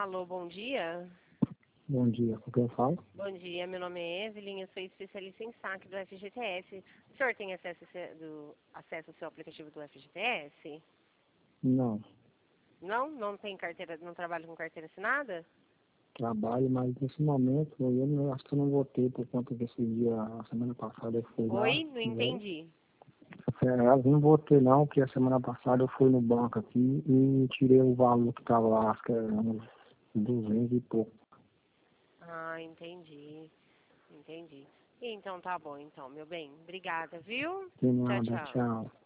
Alô, bom dia. Bom dia, com quem fala? Bom dia, meu nome é Evelyn, eu sou especialista em saque do FGTS. O senhor tem acesso ao seu aplicativo do FGTS? Não, Não? Não tem carteira, não trabalha com carteira assinada? trabalho, mas nesse momento acho que eu não votei por conta desse dia, a semana passada eu fui lá. Oi, não entendi. Eu não votei não, porque a semana passada eu fui no banco aqui e tirei o valor que estava lá, acho que era uns 200 e pouco. Ah, entendi. Entendi. Então tá bom, então, meu bem. Obrigada, viu? De Tchau, nada, tchau. tchau.